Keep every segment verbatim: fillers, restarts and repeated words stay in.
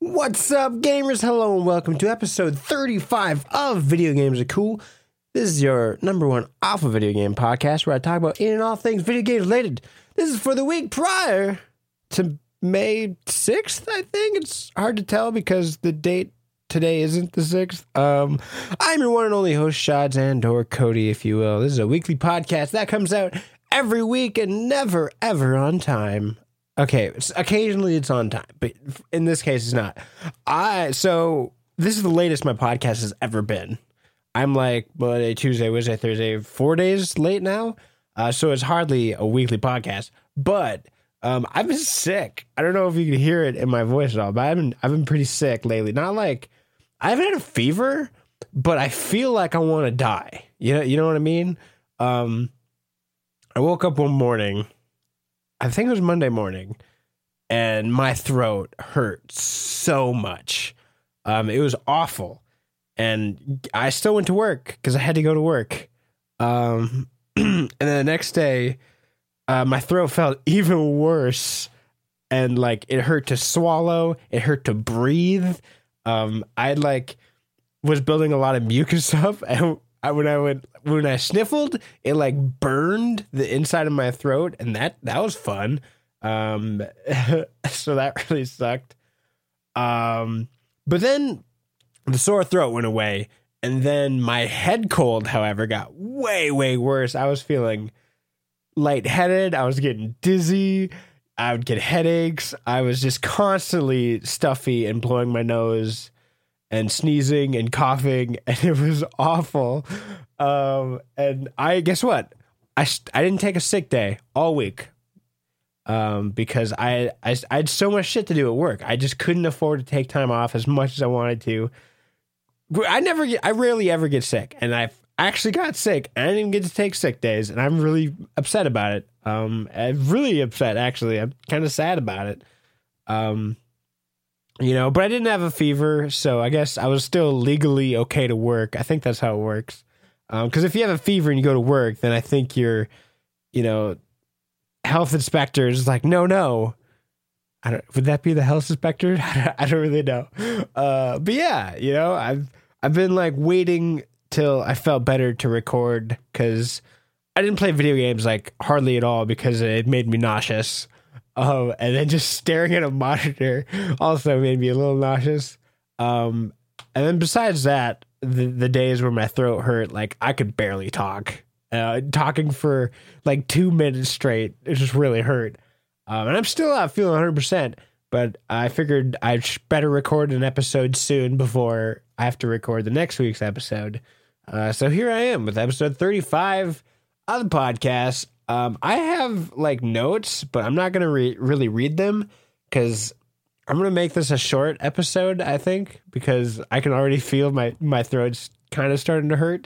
What's up, gamers? Hello and welcome to episode thirty-five of Video Games Are Cool. This is your number one alpha video game podcast where I talk about in and all things video games related. This is for the week prior to May sixth, I think. It's hard to tell because the date today isn't the sixth. Um, I'm your one and only host, Shods and or Cody, if you will. This is a weekly podcast that comes out every week and never, ever on time. Okay, it's, occasionally it's on time, but in this case it's not. I so this is the latest my podcast has ever been. I'm like Monday, Tuesday, Wednesday, Thursday, four days late now. Uh, so it's hardly a weekly podcast. But um, I've been sick. I don't know if you can hear it in my voice at all, but I've been I've been pretty sick lately. Not like I haven't had a fever, but I feel like I want to die. You know, you know what I mean? Um, I woke up one morning. I think it was Monday morning, and my throat hurt so much. Um, it was awful, and I still went to work because I had to go to work. Um, and then the next day, uh, my throat felt even worse, and like it hurt to swallow, it hurt to breathe. Um, I like was building a lot of mucus up, and I, when I would when I sniffled, it like burned the inside of my throat, and that that was fun. Um, so that really sucked. Um, but then the sore throat went away, and then my head cold, however, got way way worse. I was feeling lightheaded. I was getting dizzy. I would get headaches. I was just constantly stuffy and blowing my nose and sneezing and coughing, and it was awful. Um, and I guess what? I, I didn't take a sick day all week um, because I, I I had so much shit to do at work. I just couldn't afford to take time off as much as I wanted to. I never get, I rarely ever get sick, and I actually got sick. And I didn't even get to take sick days, and I'm really upset about it. Um, I'm really upset, actually. I'm kind of sad about it. Um. You know, but I didn't have a fever, so I guess I was still legally okay to work. I think that's how it works. Because um, if you have a fever and you go to work, then I think your, you know, health inspector is like, no, no. I don't. Would that be the health inspector? I don't really know. Uh, but yeah, you know, I've I've been like waiting till I felt better to record because I didn't play video games like hardly at all because it made me nauseous. Um, and then just staring at a monitor also made me a little nauseous. Um, and then besides that, the, the days where my throat hurt, like I could barely talk. Uh, talking for like two minutes straight, it just really hurt. Um, and I'm still not feeling one hundred percent, but I figured I'd better record an episode soon before I have to record the next week's episode. Uh, so here I am with episode thirty-five of the podcast. Um, I have like notes, but I'm not going to re- really read them because I'm going to make this a short episode, I think, because I can already feel my, my throat's kind of starting to hurt.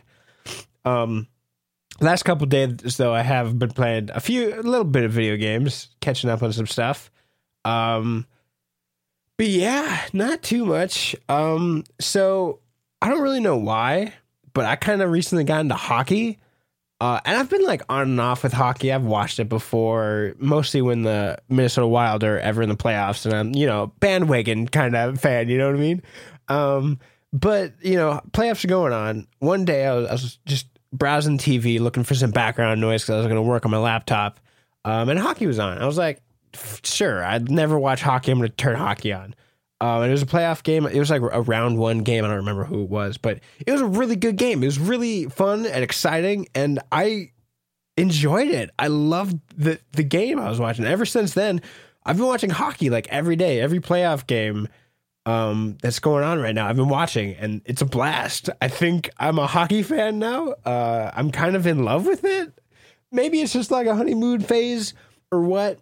Um, last couple days, though, I have been playing a few, a little bit of video games, catching up on some stuff. Um, but yeah, not too much. Um, so I don't really know why, but I kind of recently got into hockey. Uh, and I've been like on and off with hockey. I've watched it before, mostly when the Minnesota Wild are ever in the playoffs, and I'm, you know, bandwagon kind of fan, you know what I mean? Um, but, you know, playoffs are going on. One day I was, I was just browsing T V, looking for some background noise because I was going to work on my laptop, um, and hockey was on. I was like, sure, I'd never watch hockey. I'm going to turn hockey on. Um, and it was a playoff game. It was like a round one game. I don't remember who it was, but it was a really good game. It was really fun and exciting, and I enjoyed it. I loved the, the game I was watching. Ever since then, I've been watching hockey like every day, every playoff game um, that's going on right now. I've been watching, and it's a blast. I think I'm a hockey fan now. Uh, I'm kind of in love with it. Maybe it's just like a honeymoon phase or what.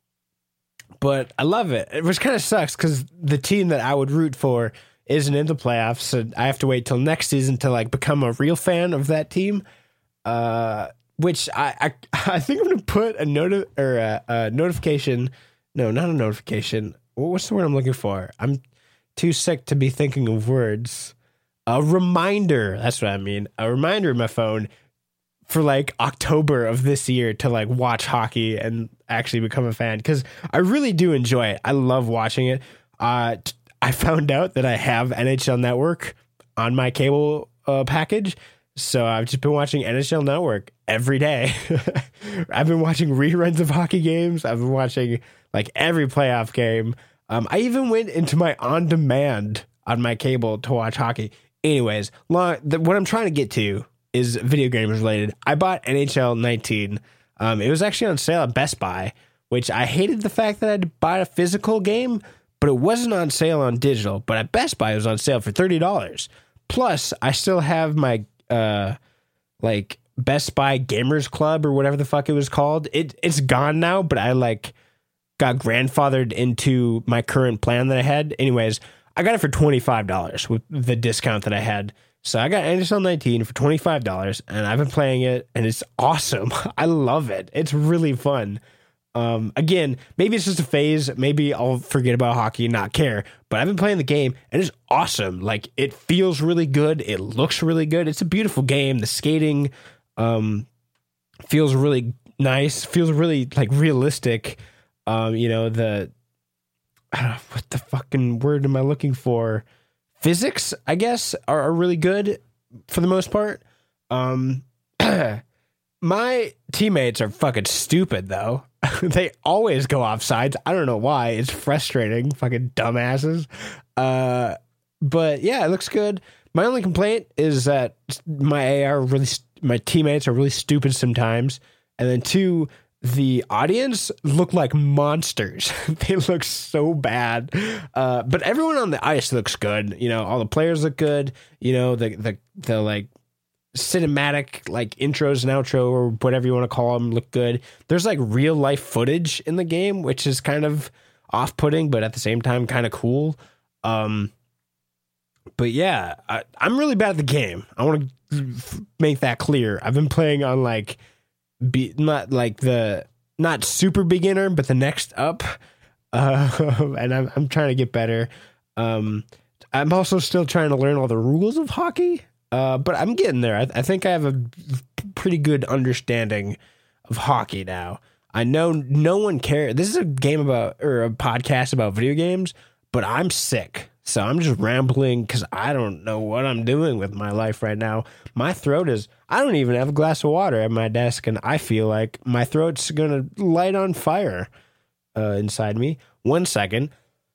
But I love it. It was kind of sucks because the team that I would root for isn't in the playoffs, so I have to wait till next season to like become a real fan of that team. Uh, which I, I I think I'm gonna put a noti- or a, a notification. No, not a notification. What's the word I'm looking for? I'm too sick to be thinking of words. A reminder. That's what I mean. A reminder in my phone for like October of this year to like watch hockey and actually become a fan because I really do enjoy it. I love watching it. Uh, t- I found out that I have N H L Network on my cable uh, package. So I've just been watching N H L Network every day. I've been watching reruns of hockey games. I've been watching like every playoff game. Um, I even went into my on-demand on my cable to watch hockey. Anyways, long, the, what I'm trying to get to is video games related. I bought N H L nineteen. Um, it was actually on sale at Best Buy, which I hated the fact that I had to buy a physical game, but it wasn't on sale on digital. But at Best Buy, it was on sale for thirty dollars. Plus, I still have my uh, like Best Buy Gamers Club or whatever the fuck it was called. It it's gone now, but I like got grandfathered into my current plan that I had. Anyways, I got it for twenty-five dollars with the discount that I had. So I got N H L nineteen for twenty-five dollars, and I've been playing it, and it's awesome. I love it. It's really fun. Um, again, maybe it's just a phase. Maybe I'll forget about hockey and not care. But I've been playing the game, and it's awesome. Like, it feels really good. It looks really good. It's a beautiful game. The skating um, feels really nice. Feels really, like, realistic. Um, you know, the... I don't know, what the fucking word am I looking for? Physics, I guess, are, are really good for the most part. Um, my teammates are fucking stupid, though. They always go off sides. I don't know why. It's frustrating. Fucking dumbasses. Uh, but yeah, it looks good. My only complaint is that my A R really, my teammates are really stupid sometimes. And then two, the audience look like monsters. They look so bad. Uh, but everyone on the ice looks good. You know, all the players look good. You know, the, the, the like cinematic, like intros and outro or whatever you want to call them look good. There's like real life footage in the game, which is kind of off putting, but at the same time, kind of cool. Um, but yeah, I, I'm really bad at the game. I want to f- make that clear. I've been playing on like, Be not like the not super beginner, but the next up, uh, and I'm I'm trying to get better. Um, I'm also still trying to learn all the rules of hockey, uh, but I'm getting there. I, I think I have a pretty good understanding of hockey now. I know no one cares. This is a game about or a podcast about video games, but I'm sick. So I'm just rambling because I don't know what I'm doing with my life right now. My throat is, I don't even have a glass of water at my desk, and I feel like my throat's going to light on fire uh, inside me. One second.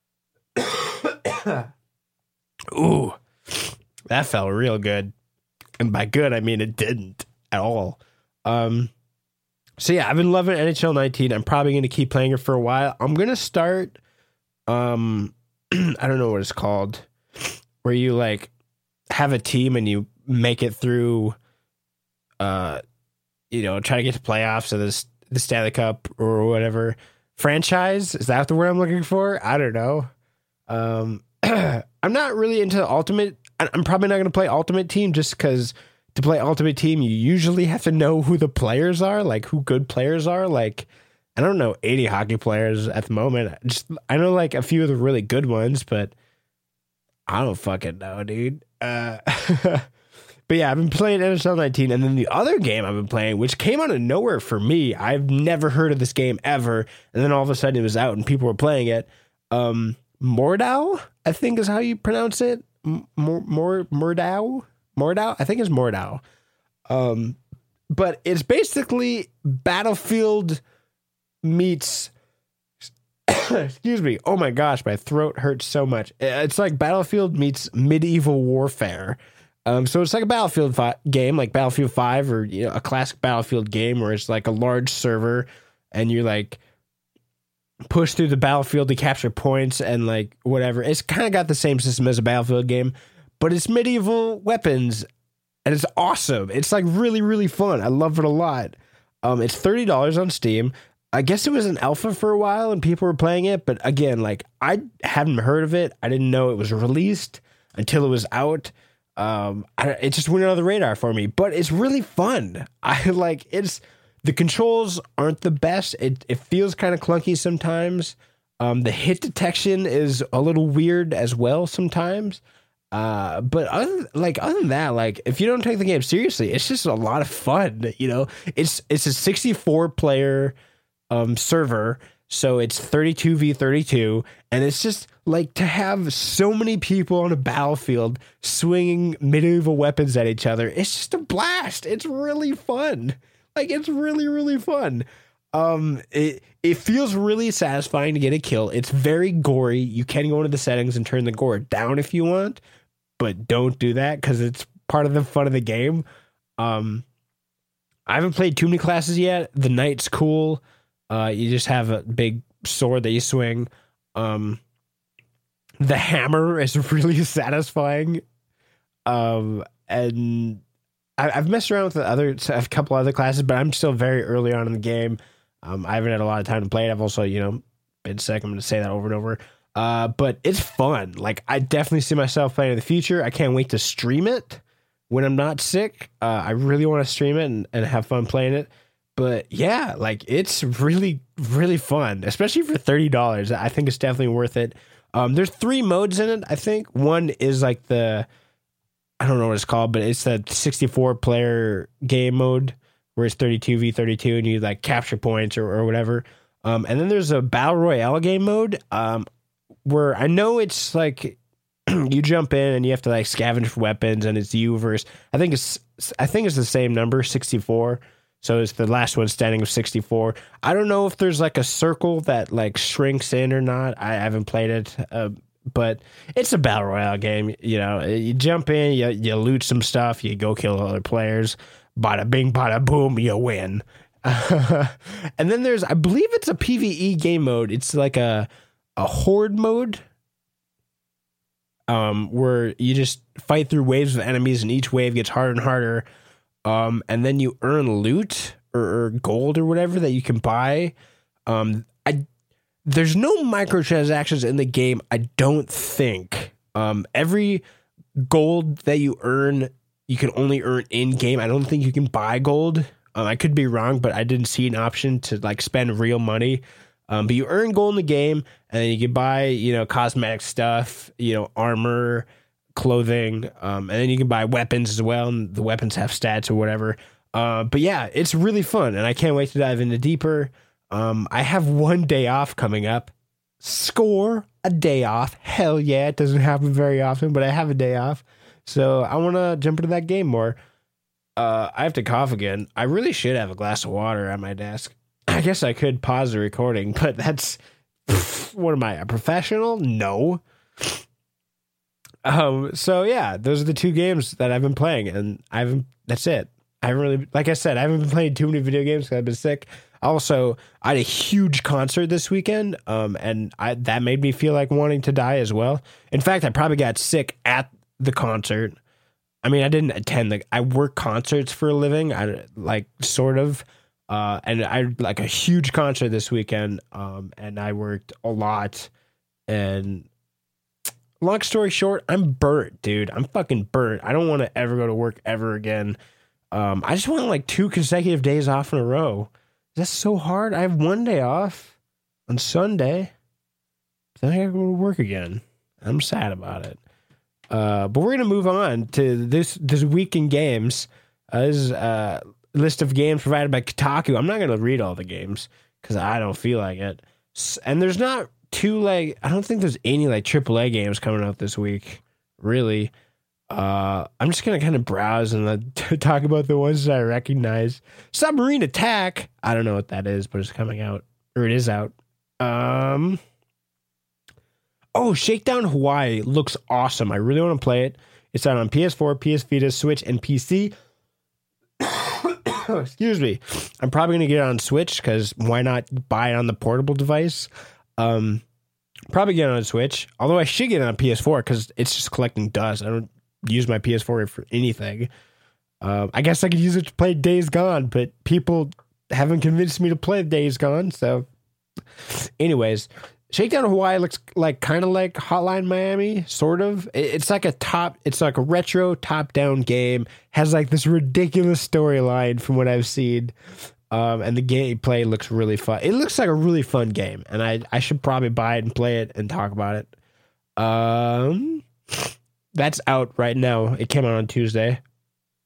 Ooh, that felt real good. And by good, I mean it didn't at all. Um, so yeah, I've been loving N H L nineteen. I'm probably going to keep playing it for a while. I'm going to start... Um, I don't know what it's called, where you like have a team and you make it through, uh, you know, try to get to playoffs or this the Stanley Cup or whatever franchise. Is that the word I'm looking for? I don't know. Um, I'm not really into Ultimate. I'm probably not going to play Ultimate Team just because to play Ultimate Team, you usually have to know who the players are, like who good players are, like. I don't know eighty hockey players at the moment. Just I know like a few of the really good ones, but I don't fucking know, dude. Uh, but yeah, I've been playing N H L nineteen, and then the other game I've been playing, which came out of nowhere for me. I've never heard of this game ever, and then all of a sudden it was out and people were playing it. Um, Mordau, I think is how you pronounce it. Mor Mor Mordau, Mordau. I think it's Mordau. Um, but it's basically Battlefield meets excuse me oh my gosh, my throat hurts so much. It's like Battlefield meets medieval warfare. Um so it's like a Battlefield fi- game like Battlefield five, or you know, a classic Battlefield game where it's like a large server and you like push through the battlefield to capture points and like whatever. It's kind of got the same system as a Battlefield game, but it's medieval weapons and it's awesome. It's like really really fun. I love it a lot. Um it's thirty dollars on Steam. I guess it was an alpha for a while and people were playing it. But again, like I hadn't heard of it. I didn't know it was released until it was out. Um, I, it just went under the radar for me, but it's really fun. I like it's the controls aren't the best. It, it feels kind of clunky sometimes. Um, the hit detection is a little weird as well sometimes. Uh, but other like other than that, like if you don't take the game seriously, it's just a lot of fun. You know, it's it's a sixty-four player um server, so it's thirty-two v thirty-two, and it's just like to have so many people on a battlefield swinging medieval weapons at each other. It's just a blast. It's really fun. Like, it's really, really fun. Um, it, it feels really satisfying to get a kill. It's very gory. You can go into the settings and turn the gore down if you want, but don't do that because it's part of the fun of the game. Um, I haven't played too many classes yet. The knight's cool. Uh, you just have a big sword that you swing. Um, the hammer is really satisfying. Um, and I, I've messed around with the other, a couple other classes, but I'm still very early on in the game. Um, I haven't had a lot of time to play it. I've also, you know, been sick. I'm going to say that over and over. Uh, but it's fun. Like, I definitely see myself playing in the future. I can't wait to stream it when I'm not sick. Uh, I really want to stream it and, and have fun playing it. But yeah, like, it's really, really fun, especially for thirty dollars. I think it's definitely worth it. Um, there's three modes in it, I think. One is like the, I don't know what it's called, but it's the sixty-four player game mode where it's thirty-two v thirty-two and you like capture points or, or whatever. Um, and then there's a battle royale game mode um, where I know it's like you jump in and you have to like scavenge for weapons and it's you versus, I think it's, I think it's the same number, sixty-four. So it's the last one standing of sixty-four. I don't know if there's like a circle that like shrinks in or not. I haven't played it, uh, but it's a battle royale game. You know, you jump in, you, you loot some stuff, you go kill other players. Bada bing, bada boom, you win. Uh, and then there's, I believe it's a PvE game mode. It's like a a horde mode, um, where you just fight through waves of enemies, and each wave gets harder and harder. Um, and then you earn loot or, or gold or whatever that you can buy. Um, I there's no microtransactions in the game, I don't think. Um, every gold that you earn, you can only earn in game. I don't think you can buy gold. Um, I could be wrong, but I didn't see an option to like spend real money. Um, but you earn gold in the game, and then you can buy, you know, cosmetic stuff, you know, armor, clothing, um, and then you can buy weapons as well, and the weapons have stats or whatever. Uh, but yeah, it's really fun, and I can't wait to dive into deeper. Um, I have one day off coming up. Score a day off. Hell yeah, it doesn't happen very often, but I have a day off. So I want to jump into that game more. Uh, I have to cough again. I really should have a glass of water at my desk. I guess I could pause the recording, but that's... Pff, what am I, a professional? No. Um, so yeah, those are the two games that I've been playing, and I haven't, that's it. I haven't really, like I said, I haven't been playing too many video games because I've been sick. Also, I had a huge concert this weekend, um, and I, that made me feel like wanting to die as well. In fact, I probably got sick at the concert. I mean, I didn't attend the, I work concerts for a living. I like sort of, uh, and I like a huge concert this weekend. Um, and I worked a lot, and long story short, I'm burnt, dude. I'm fucking burnt. I don't want to ever go to work ever again. Um, I just want like two consecutive days off in a row. That's so hard. I have one day off on Sunday. Then I gotta go to work again. I'm sad about it. Uh, but we're gonna move on to this this week in games. Uh, this is a list of games provided by Kotaku. I'm not gonna read all the games because I don't feel like it. And there's not too like I don't think there's any like triple A games coming out this week. Really. Uh, I'm just gonna kind of browse and uh, talk about the ones that I recognize. Submarine Attack. I don't know what that is, but it's coming out, or it is out. Um. Oh, Shakedown Hawaii looks awesome. I really want to play it. It's out on P S four, P S Vita, Switch, and P C. Excuse me. I'm probably gonna get it on Switch because why not buy it on the portable device? Um, probably get it on Switch. Although I should get it on P S four because it's just collecting dust. I don't use my P S four for anything. Um, I guess I could use it to play Days Gone, but people haven't convinced me to play Days Gone. So, anyways, Shakedown Hawaii looks like kind of like Hotline Miami, sort of. It's like a top, it's like a retro top-down game. Has like this ridiculous storyline from what I've seen, um, and the gameplay looks really fun. It looks like a really fun game, and I I should probably buy it and play it and talk about it. Um. That's out right now. It came out on Tuesday.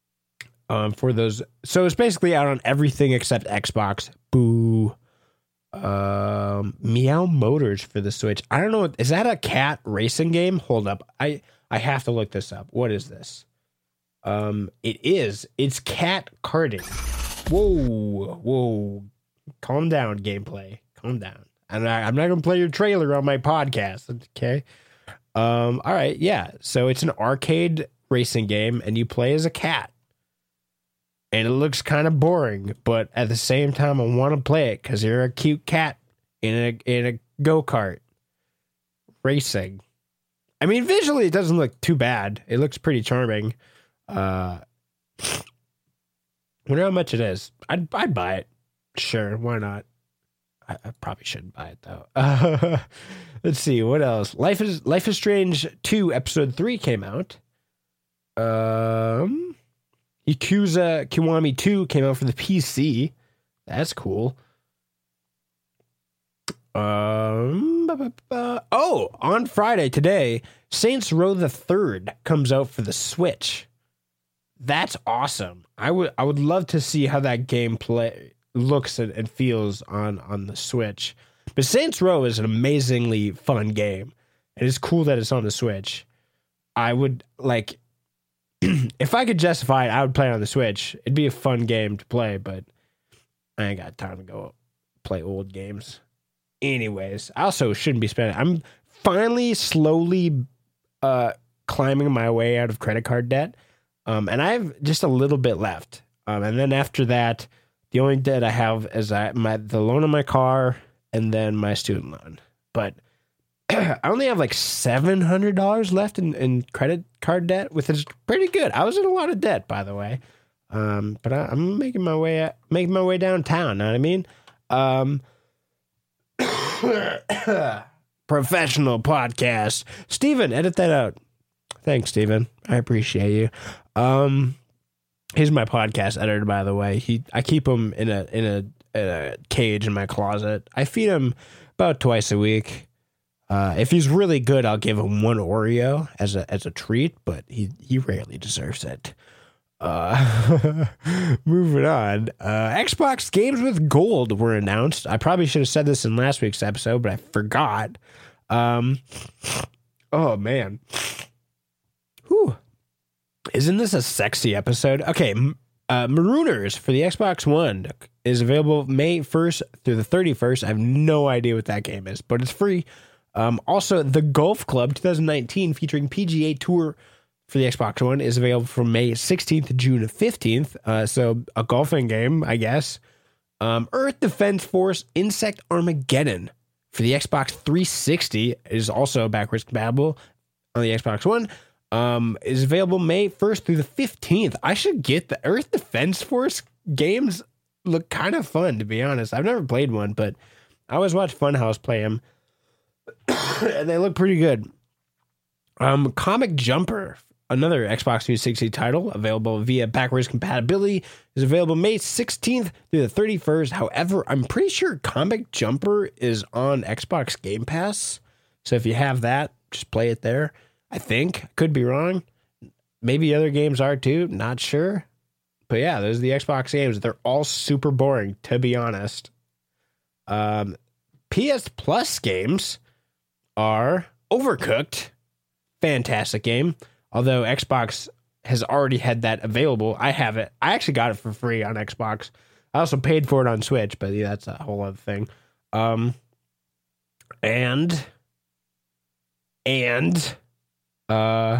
Um, for those, so it's basically out on everything except Xbox. Boo. Um, Meow Motors for the Switch. I don't know. Is that a cat racing game? Hold up. I, I have to look this up. What is this? Um, it is. It's cat karting. Whoa, whoa. Calm down, gameplay. Calm down. And I, I'm not going to play your trailer on my podcast. Okay. Um, all right. Yeah. So it's an arcade racing game and you play as a cat. And it looks kind of boring, but at the same time, I want to play it because you're a cute cat in a in a go-kart racing. I mean, visually, it doesn't look too bad. It looks pretty charming. Uh, I wonder how much it is. I'd I'd buy it. Sure, why not? I, I probably shouldn't buy it though. Uh, let's see what else. Life is Life is Strange two episode three came out. Um. Yakuza Kiwami two came out for the P C. That's cool. Um, ba, ba, ba. Oh, on Friday today, Saints Row the Third comes out for the Switch. That's awesome. I would I would love to see how that game play looks and, and feels on, on the Switch. But Saints Row is an amazingly fun game. And it's cool that it's on the Switch. I would like if I could justify it, I would play it on the Switch. It'd be a fun game to play, but I ain't got time to go play old games. Anyways, I also shouldn't be spending. I'm finally slowly uh, climbing my way out of credit card debt, um, and I have just a little bit left. Um, and then after that, the only debt I have is I, my the loan on my car and then my student loan. But I only have like seven hundred dollars left in, in credit card debt, which is pretty good. I was in a lot of debt, by the way. Um, but I, I'm making my way, making my way downtown. Know what I mean? Um, professional podcast. Steven, edit that out. Thanks, Steven. I appreciate you. Um, he's my podcast editor, by the way. He, I keep him in a, in a, in a cage in my closet. I feed him about twice a week. Uh, if he's really good, I'll give him one Oreo as a as a treat, but he, he rarely deserves it. Uh, moving on. Uh, Xbox games with gold were announced. I probably should have said this in last week's episode, but I forgot. Um, oh, man. Whew. Isn't this a sexy episode? Okay, uh, Marooners for the Xbox One is available May first through the thirty-first. I have no idea what that game is, but it's free. Um, also, the Golf Club twenty nineteen featuring P G A Tour for the Xbox One is available from May sixteenth to June fifteenth. Uh, so a golfing game, I guess. Um, Earth Defense Force Insect Armageddon for the Xbox three sixty is also backwards compatible on the Xbox One. Um, is available May first through the fifteenth. I should get the Earth Defense Force games. Look kind of fun, to be honest. I've never played one, but I always watch Funhouse play them. And they look pretty good. Um, Comic Jumper, another Xbox three sixty title available via backwards compatibility, is available May sixteenth through the thirty-first. However, I'm pretty sure Comic Jumper is on Xbox Game Pass. So if you have that, just play it there. I think. Could be wrong. Maybe other games are too. Not sure. But yeah, those are the Xbox games. They're all super boring, to be honest. Um, P S Plus games are Overcooked. Fantastic game. Although Xbox has already had that available. I have it. I actually got it for free on Xbox. I also paid for it on Switch, but yeah, that's a whole other thing. Um, and, and, uh,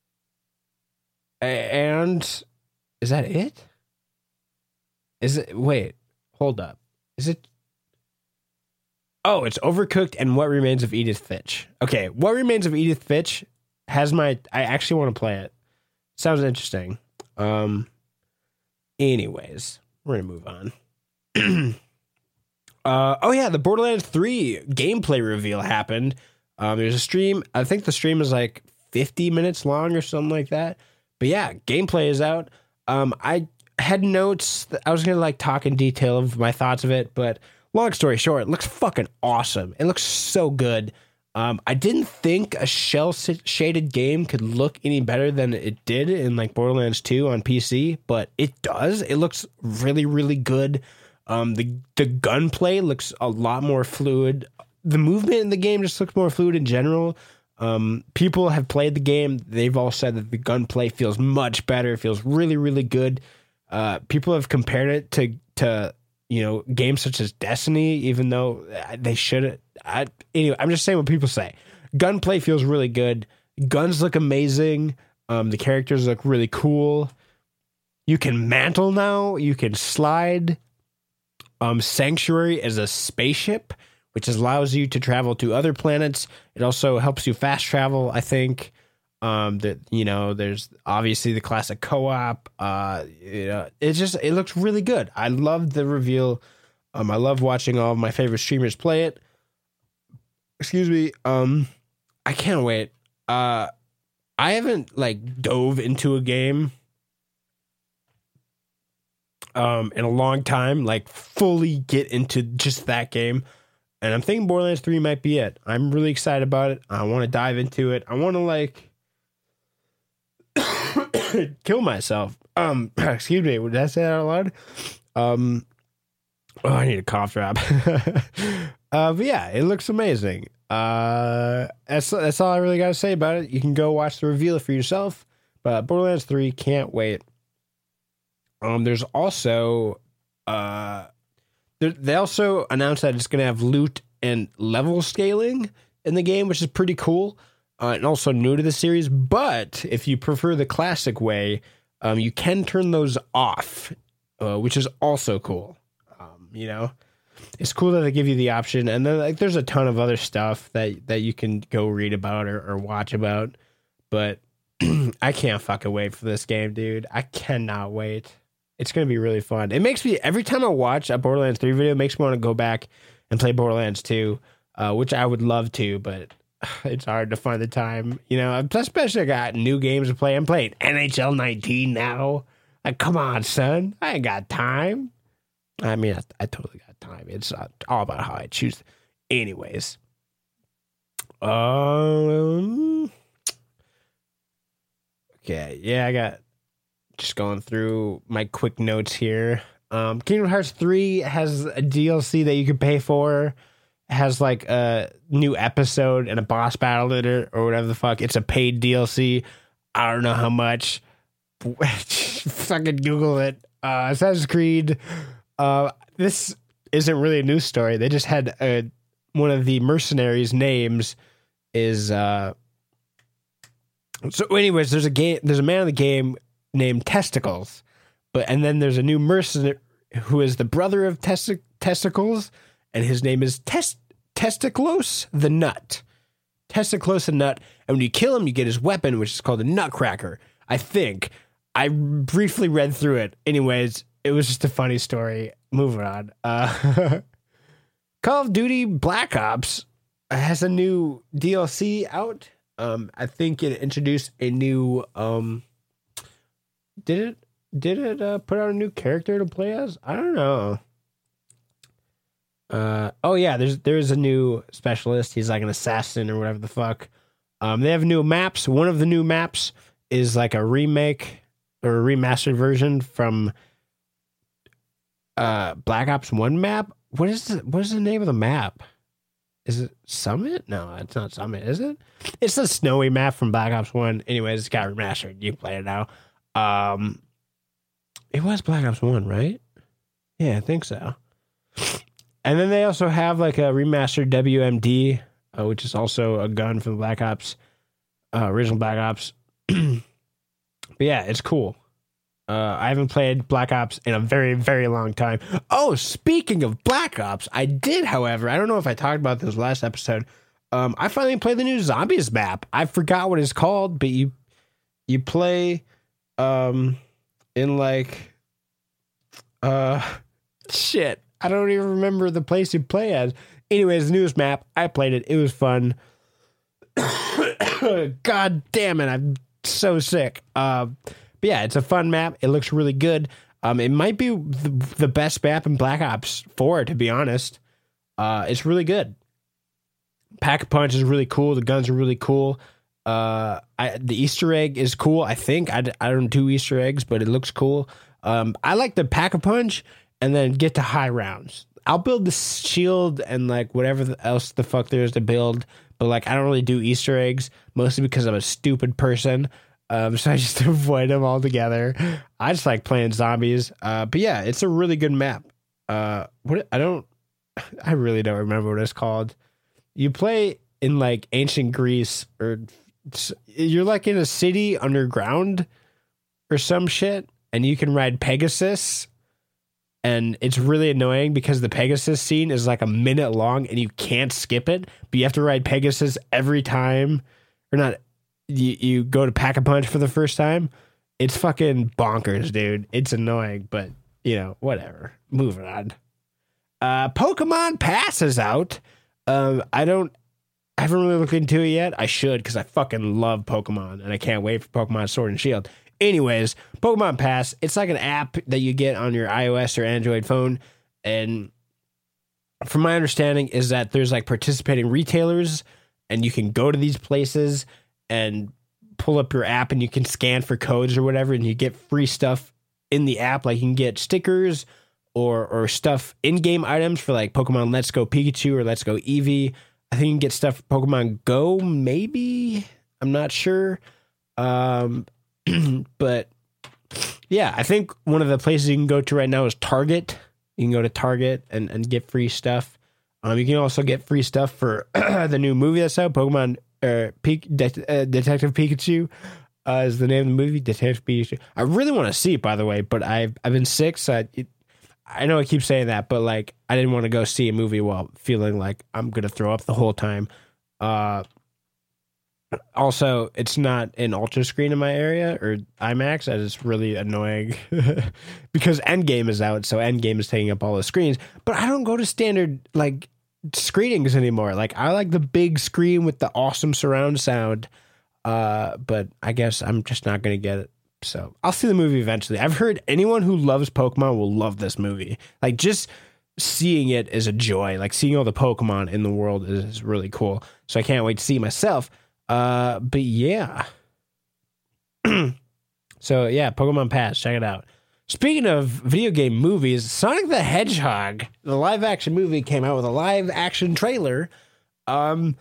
and, is that it? Is it, wait, hold up. Is it? Oh, it's Overcooked and What Remains of Edith Finch. Okay, What Remains of Edith Finch has my... I actually want to play it. Sounds interesting. Um. Anyways, we're going to move on. uh, oh, yeah, the Borderlands three gameplay reveal happened. Um, there's a stream. I think the stream is like fifty minutes long or something like that. But yeah, gameplay is out. Um, I had notes. That I was going to like talk in detail of my thoughts of it, but... Long story short, it looks fucking awesome. It looks so good. Um, I didn't think a shell-shaded game could look any better than it did in like Borderlands two on P C, but it does. It looks really, really good. Um, the the gunplay looks a lot more fluid. The movement in the game just looks more fluid in general. Um, people have played the game. They've all said that the gunplay feels much better. It feels really, really good. Uh, people have compared it to, to, you know, games such as Destiny, even though they shouldn't. I, anyway, I'm just saying what people say. Gunplay feels really good. Guns look amazing. Um, the characters look really cool. You can mantle now. You can slide. Um, Sanctuary is a spaceship, which allows you to travel to other planets. It also helps you fast travel, I think. Um, that, you know, there's obviously the classic co-op. Uh, you know, it just, it looks really good. I love the reveal. Um, I love watching all of my favorite streamers play it. Excuse me. Um, I can't wait. Uh, I haven't like dove into a game um in a long time, like fully get into just that game. And I'm thinking Borderlands three might be it. I'm really excited about it. I want to dive into it. I want to like kill myself. Um, excuse me. Did I say that out loud? Um, oh, I need a cough drop. uh, but yeah, it looks amazing. Uh, that's that's all I really got to say about it. You can go watch the reveal for yourself. But Borderlands three, can't wait. Um, there's also uh. They also announced that it's going to have loot and level scaling in the game, which is pretty cool, uh, and also new to the series. But if you prefer the classic way, um, you can turn those off, uh, which is also cool. Um, you know, it's cool that they give you the option. And then like, there's a ton of other stuff that, that you can go read about or, or watch about. But I can't fucking wait for this game, dude. I cannot wait. It's going to be really fun. It makes me, every time I watch a Borderlands three video, it makes me want to go back and play Borderlands two, uh, which I would love to, but it's hard to find the time. You know, especially I got new games to play. I'm playing N H L nineteen now. Like, come on, son. I ain't got time. I mean, I, I totally got time. It's uh, all about how I choose. Anyways. Um. Okay, yeah, I got... Just going through my quick notes here. Um, Kingdom Hearts three has a D L C that you can pay for. It has like a new episode and a boss battle in it or whatever the fuck. It's a paid D L C. I don't know how much. Fucking Google it. Uh, Assassin's Creed. Uh, this isn't really a news story. They just had a, one of the mercenaries' names is. Uh, so, anyways, there's a game. There's a man in the game named Testicles, but and then there's a new mercenary who is the brother of Testi- Testicles, and his name is Test Testiclos the Nut. Testiclos the Nut, and when you kill him, you get his weapon, which is called a Nutcracker. I think I briefly read through it. Anyways, it was just a funny story. Moving on. Uh, Call of Duty Black Ops has a new D L C out. Um, I think it introduced a new um. Did it did it uh, put out a new character to play as? I don't know. Uh oh yeah, there's there's a new specialist. He's like an assassin or whatever the fuck. Um, they have new maps. One of the new maps is like a remake or a remastered version from uh Black Ops one map. What is the what is the name of the map? Is it Summit? No, it's not Summit, is it? It's the snowy map from Black Ops one. Anyways, it's got remastered. You can play it now. Um, it was Black Ops one, right? Yeah, I think so. And then they also have like a remastered W M D, uh, which is also a gun from Black Ops, uh, original Black Ops. But yeah, it's cool. Uh, I haven't played Black Ops in a very, very long time. Oh, speaking of Black Ops, I did, however, I don't know if I talked about this last episode. Um, I finally played the new Zombies map. I forgot what it's called, but you you play um in like uh shit. I don't even remember the place you play as. Anyways, the newest map. I played it. It was fun. God damn it, I'm so sick. Um. Uh, But yeah, it's a fun map. It looks really good. Um, it might be the, the best map in Black Ops four, to be honest. Uh, it's really good. Pack-a-Punch is really cool. The guns are really cool. Uh, I, the Easter egg is cool, I think. I, I don't do Easter eggs, but it looks cool. Um, I like the Pack-a-Punch and then get to high rounds. I'll build the shield and like whatever else the fuck there is to build, but like I don't really do Easter eggs, mostly because I'm a stupid person. Um, so I just avoid them altogether. I just like playing zombies. Uh, but yeah, it's a really good map. Uh, what I don't, I really don't remember what it's called. You play in like ancient Greece, or you're like in a city underground or some shit, and you can ride Pegasus. And it's really annoying because the Pegasus scene is like a minute long and you can't skip it, but you have to ride Pegasus every time, or not. You, you go to Pack-a-Punch for the first time. It's fucking bonkers, dude. It's annoying, but you know, whatever. Moving on. Uh, Pokemon Pass is out. Um, I don't, I haven't really looked into it yet. I should, because I fucking love Pokemon and I can't wait for Pokemon Sword and Shield. Anyways, Pokemon Pass, it's like an app that you get on your iOS or Android phone. And from my understanding is that there's like participating retailers and you can go to these places and pull up your app and you can scan for codes or whatever. And you get free stuff in the app. Like you can get stickers or, or stuff, in-game items for like Pokemon Let's Go Pikachu or Let's Go Eevee. I think you can get stuff for Pokemon Go, maybe. I'm not sure. Um, but yeah, I think one of the places you can go to right now is Target. You can go to Target and, and get free stuff. Um, you can also get free stuff for the new movie that's out, Pokemon uh, Pe- De- uh, Detective Pikachu uh, is the name of the movie, Detective Pikachu. I really want to see it, by the way, but I've, I've been sick, so I, it, I know I keep saying that, but like I didn't want to go see a movie while feeling like I'm going to throw up the whole time. Uh, Also, it's not an ultra screen in my area or IMAX. That is really annoying because Endgame is out, so Endgame is taking up all the screens. But I don't go to standard like screenings anymore. Like I like the big screen with the awesome surround sound. Uh, but I guess I'm just not going to get it. So I'll see the movie eventually. I've heard anyone who loves Pokemon will love this movie. Like just seeing it is a joy. Like seeing all the Pokemon in the world is, is really cool. So I can't wait to see it myself. Uh, but yeah. So yeah, Pokemon Pass, check it out. Speaking of video game movies, Sonic the Hedgehog, the live action movie, came out with a live action trailer. Um,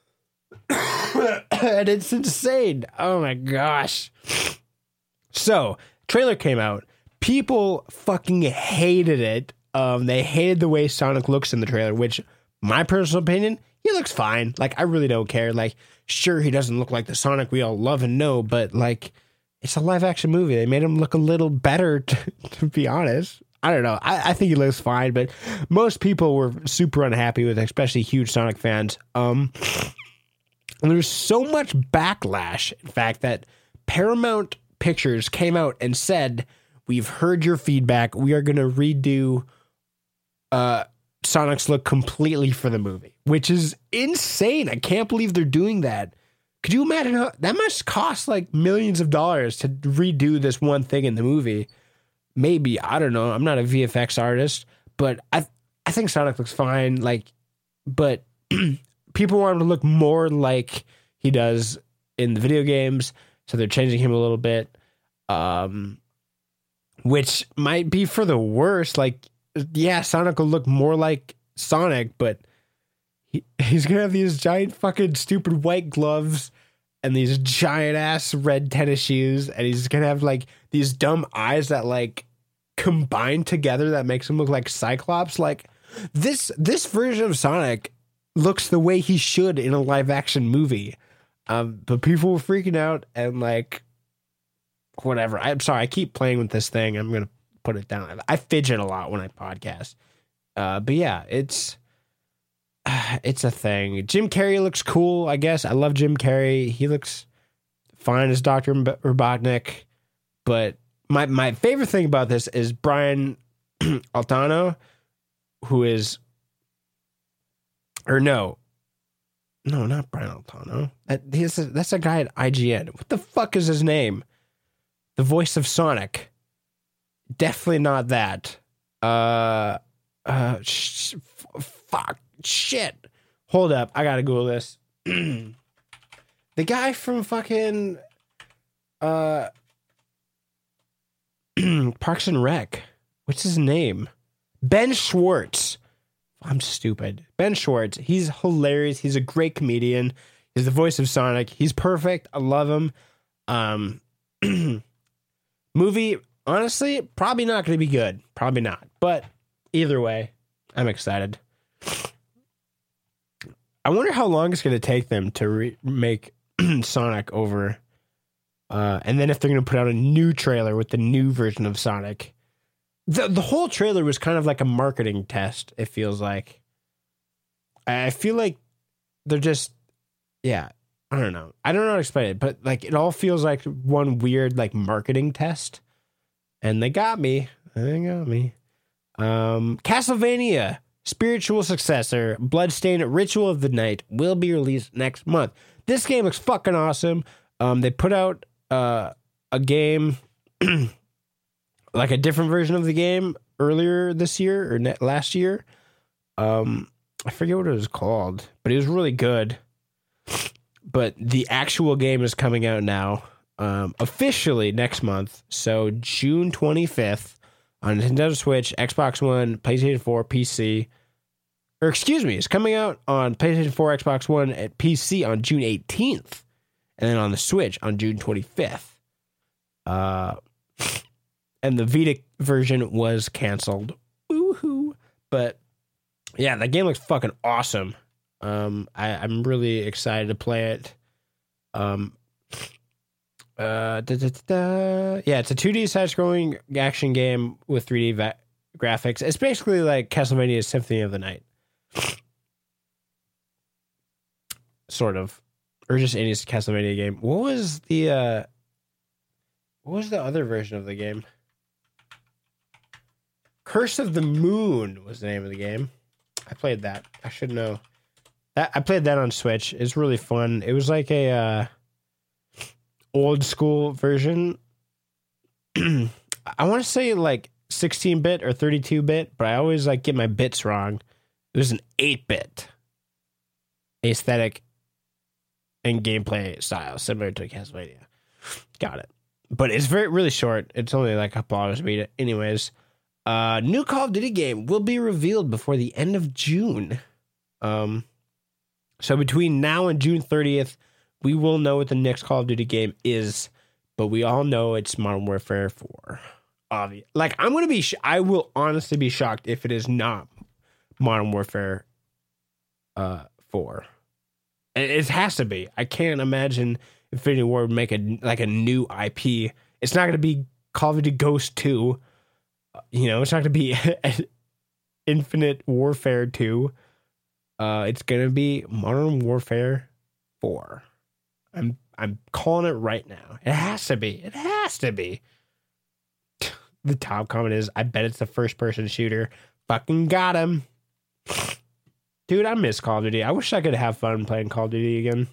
and it's insane. Oh my gosh. So, trailer came out. People fucking hated it. Um, they hated the way Sonic looks in the trailer, which, my personal opinion, he looks fine. Like, I really don't care. Like, sure, he doesn't look like the Sonic we all love and know, but, like, it's a live-action movie. They made him look a little better, to, to be honest. I don't know. I, I think he looks fine, but most people were super unhappy with it, especially huge Sonic fans. Um, and there's so much backlash, in fact, that Paramount Pictures came out and said, we've heard your feedback. We are going to redo uh, Sonic's look completely for the movie, which is insane. I can't believe they're doing that. Could you imagine how that must cost like millions of dollars to redo this one thing in the movie? Maybe, I don't know. I'm not a V F X artist, but I I think Sonic looks fine. Like, but people want him to look more like he does in the video games, so they're changing him a little bit, um, which might be for the worst. Like, yeah, Sonic will look more like Sonic, but he, he's gonna have these giant fucking stupid white gloves and these giant ass red tennis shoes, and he's gonna have like these dumb eyes that like combine together that makes him look like Cyclops. Like this this version of Sonic looks the way he should in a live action movie. Um, but people were freaking out and like whatever. I'm sorry, I keep playing with this thing. I'm gonna put it down. I fidget a lot when I podcast. Uh, but yeah, it's uh, it's a thing. Jim Carrey looks cool, I guess. I love Jim Carrey. He looks fine as Doctor Robotnik. But my my favorite thing about this is Brian Altano, who is, or no, no, not Brian Altano. That, he's a, that's a guy at I G N. What the fuck is his name? The voice of Sonic. Definitely not that. Uh, uh, sh- f- fuck, shit. Hold up, I gotta Google this. The guy from fucking, uh, Parks and Rec. What's his name? Ben Schwartz. I'm stupid. Ben Schwartz. He's hilarious. He's a great comedian. He's the voice of Sonic. He's perfect. I love him. Um, movie, honestly, probably not going to be good. Probably not. But either way, I'm excited. I wonder how long it's going to take them to re- make Sonic over. Uh, and then if they're going to put out a new trailer with the new version of Sonic. The the whole trailer was kind of like a marketing test, it feels like. I feel like they're just, yeah, I don't know. I don't know how to explain it, but like it all feels like one weird like marketing test. And they got me. They got me. Um, Castlevania, spiritual successor, Bloodstained Ritual of the Night will be released next month. This game looks fucking awesome. Um, they put out uh, a game... like a different version of the game earlier this year or ne- last year. Um, I forget what it was called, but it was really good. But the actual game is coming out now, um, officially next month. So June twenty-fifth on Nintendo Switch, Xbox One, PlayStation four, P C. Or excuse me, it's coming out on PlayStation four, Xbox One, and P C on June eighteenth. And then on the Switch on June twenty-fifth. Uh... And the Vita version was canceled. Woohoo. But yeah, that game looks fucking awesome. Um, I, I'm really excited to play it. Um, uh, da, da, da, da. Yeah, it's a two D side-scrolling action game with three D va- graphics. It's basically like Castlevania Symphony of the Night. Sort of. Or just any Castlevania game. What was the, uh, what was the other version of the game? Curse of the Moon was the name of the game. I played that. I should know. That, I played that on Switch. It's really fun. It was like a uh, old school version. I want to say like sixteen-bit or thirty-two-bit, but I always like get my bits wrong. It was an eight-bit aesthetic and gameplay style, similar to Castlevania. Got it. But it's very really short. It's only like a couple hours to beat it. Anyways. Uh, new Call of Duty game will be revealed before the end of June. Um, so between now and June thirtieth, we will know what the next Call of Duty game is, but we all know it's Modern Warfare four. Obvious. Like, I'm going to be, sh- I will honestly be shocked if it is not Modern Warfare uh, four. It, it has to be. I can't imagine Infinity Ward would make a, like a new I P. It's not going to be Call of Duty Ghost two. You know, it's not going to be Infinite Warfare two. Uh, it's going to be Modern Warfare four. I'm I'm calling it right now. It has to be. It has to be. The top comment is, I bet it's the first-person shooter. Fucking got him. Dude, I miss Call of Duty. I wish I could have fun playing Call of Duty again.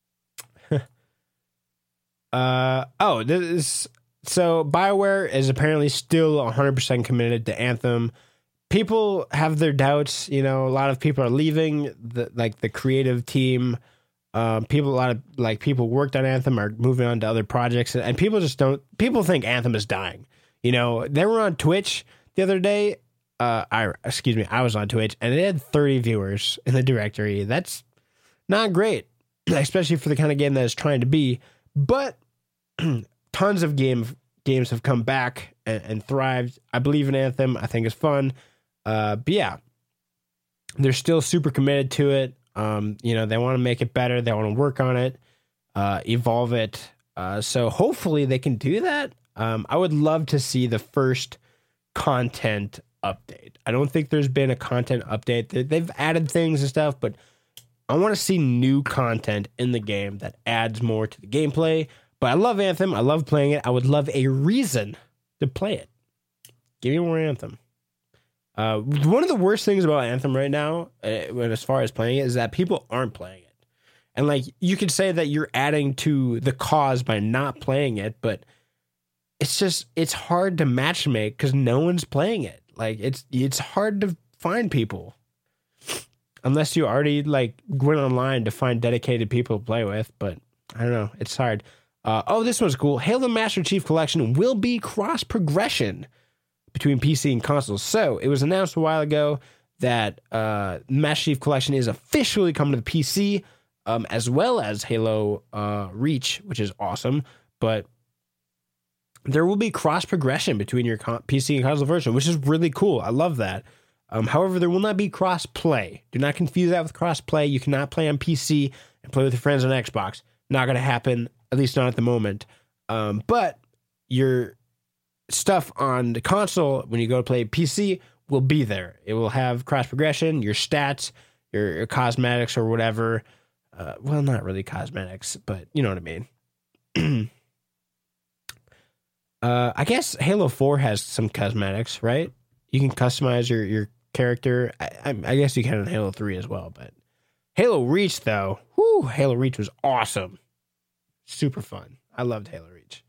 uh Oh, this is... So, BioWare is apparently still one hundred percent committed to Anthem. People have their doubts. You know, a lot of people are leaving the like the creative team. Um, people, a lot of like people worked on Anthem are moving on to other projects, and people just don't. People think Anthem is dying. You know, they were on Twitch the other day. Uh, I excuse me, I was on Twitch, and it had thirty viewers in the directory. That's not great, especially for the kind of game that it's trying to be. But tons of game games have come back and, and thrived. I believe in Anthem. I think it's fun. Uh, but yeah, they're still super committed to it. Um, you know, they want to make it better. They want to work on it, uh, evolve it. Uh, so hopefully they can do that. Um, I would love to see the first content update. I don't think there's been a content update. They've added things and stuff, but I want to see new content in the game that adds more to the gameplay. But I love Anthem. I love playing it. I would love a reason to play it. Give me more Anthem. Uh, one of the worst things about Anthem right now, uh, as far as playing it, is that people aren't playing it. And like, you could say that you're adding to the cause by not playing it, but it's just, it's hard to matchmake because no one's playing it. Like, it's it's hard to find people. Unless you already, like, went online to find dedicated people to play with, but I don't know. It's hard. Uh, oh, this one's cool. Halo Master Chief Collection will be cross-progression between P C and consoles. So it was announced a while ago that uh, Master Chief Collection is officially coming to the P C, um, as well as Halo uh, Reach, which is awesome. But there will be cross progression between your con- P C and console version, which is really cool. I love that. Um, however, there will not be cross play. Do not confuse that with cross play. You cannot play on P C and play with your friends on Xbox. Not going to happen, at least not at the moment. Um, but your stuff on the console, when you go to play P C, will be there. It will have cross progression, your stats, your, your cosmetics or whatever. Uh, well, not really cosmetics, but you know what I mean. uh, I guess Halo four has some cosmetics, right? You can customize your, your character. I, I, I guess you can in Halo three as well, but Halo Reach, though, whoo, Halo Reach was awesome. Super fun. I loved Halo Reach.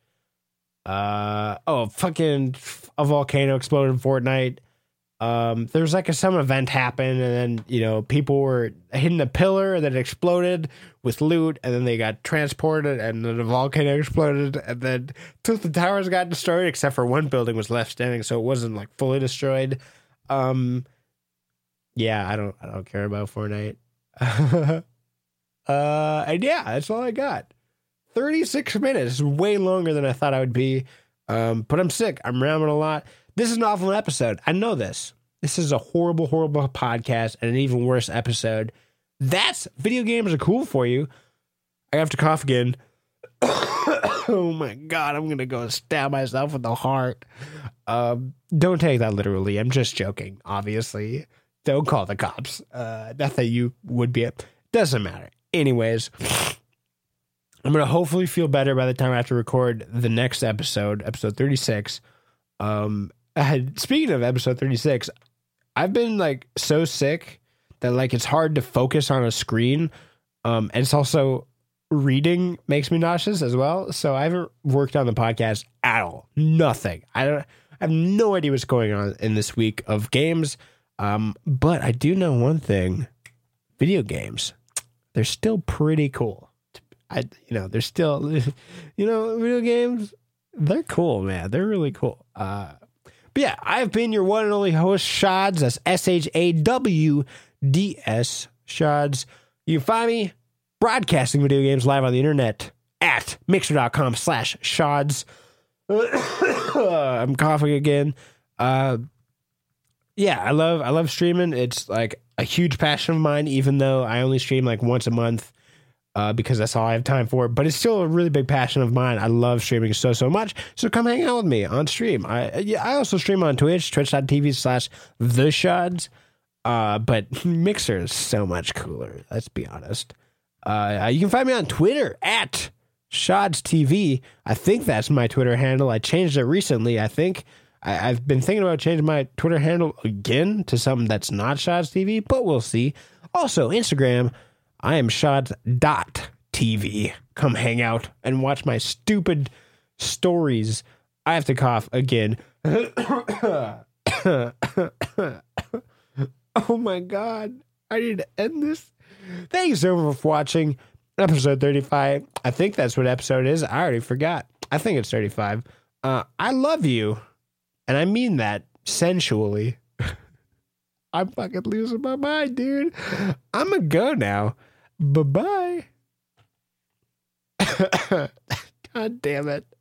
Uh, oh, fucking a volcano exploded in Fortnite. Um, there was like a, some event happened, and then, you know, people were hitting a pillar, and then it exploded with loot, and then they got transported, and then the volcano exploded, and then two of the towers got destroyed, except for one building was left standing, so it wasn't like fully destroyed. Um, yeah, I don't, I don't care about Fortnite. uh, and yeah, that's all I got. thirty-six minutes, way longer than I thought I would be. Um, but I'm sick. I'm rambling a lot. This is an awful episode. I know this. This is a horrible, horrible podcast and an even worse episode. That's Video Games Are Cool for you. I have to cough again. Oh my God, I'm going to go stab myself in the heart. Um, don't take that literally. I'm just joking, obviously. Don't call the cops. Uh, not that you would be. Doesn't matter. Anyways, I'm going to hopefully feel better by the time I have to record the next episode, episode thirty-six. Um, I had, speaking of episode thirty-six, I've been like so sick that like it's hard to focus on a screen. Um, and it's also reading makes me nauseous as well. So I haven't worked on the podcast at all. Nothing. I don't, I have no idea what's going on in this week of games. Um, but I do know one thing, video games, they're still pretty cool. I, you know, they're still, you know, video games, they're cool, man. They're really cool. Uh, but yeah, I've been your one and only host, Shads. That's S H A W D S, Shads. You can find me broadcasting video games live on the internet at mixer.com slash Shads. I'm coughing again. Uh, yeah, I love, I love streaming. It's like a huge passion of mine, even though I only stream like once a month. Uh, because that's all I have time for, but it's still a really big passion of mine. I love streaming so, so much. So come hang out with me on stream. I yeah, I also stream on Twitch, twitch.tv slash the Shads. Uh, but Mixer is so much cooler. Let's be honest. Uh, you can find me on Twitter at Shads T V. I think that's my Twitter handle. I changed it recently. I think I, I've been thinking about changing my Twitter handle again to something that's not Shads T V, but we'll see. Also, Instagram, I am Shads dot T V. Come hang out and watch my stupid stories. I have to cough again. Oh my God. I need to end this. Thank you so much for watching episode thirty-five. I think that's what episode is. I already forgot. I think it's thirty-five. Uh, I love you. And I mean that sensually. I'm fucking losing my mind, dude. I'm gonna go now. Bye-bye. God damn it.